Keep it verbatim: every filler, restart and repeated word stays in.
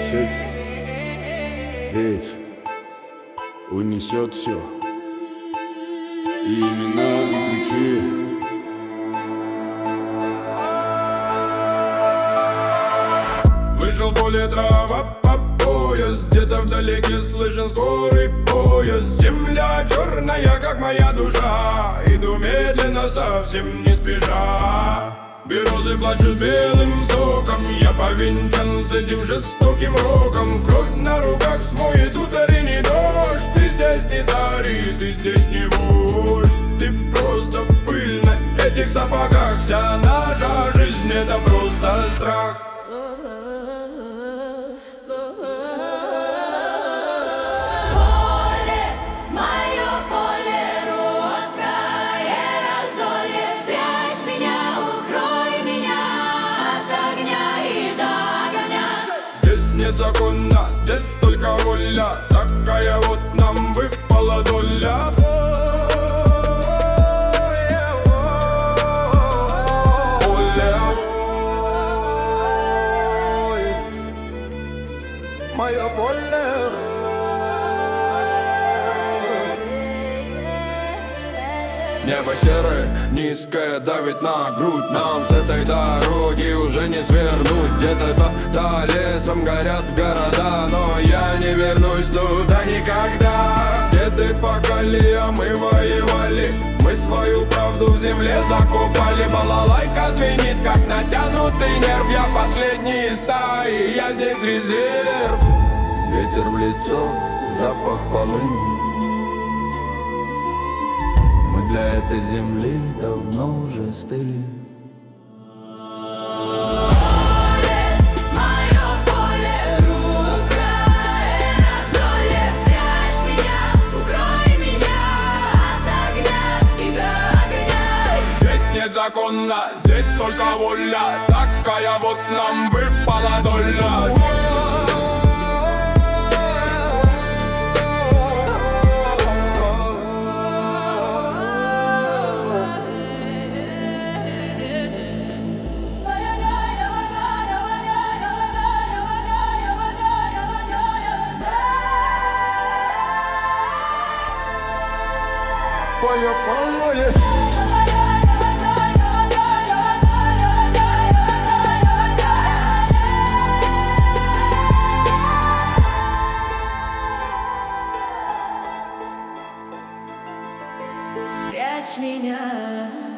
бросать, ведь унесет все, и имена, и грехи. Вышел в поле трава по пояс, где-то вдалеке слышен скорый поезд. Земля черная, как моя душа, иду медленно, совсем не спеша. Березы плачут белым соком, я повенчан с этим жестоким роком. Кровь на руках смоет утренний дождь. Ты здесь не царь, и ты здесь не вождь. Ты просто пыль на этих сапогах. Вся наша жизнь — это просто страх. Незаконно, здесь только воля, такая вот нам выпала доля. Поле, мое поле. Небо серое, низкое, давит на грудь. Нам с этой дороги уже не свернуть. Где-то за лесом горят города, но я не вернусь туда никогда. Где ты пахали, а мы воевали, мы свою правду в земле закопали. Балалайка звенит, как натянутый нерв. Я последний из стаи, я здесь резерв. Ветер в лицо, запах полыни. Для этой земли давно уже стыли. Поле, мое поле русское раздолье. Спрячь меня, укрой меня от огня и до огня. Здесь нет закона, здесь только воля, такая вот нам выпала доля. Поле, поле. Спрячь меня.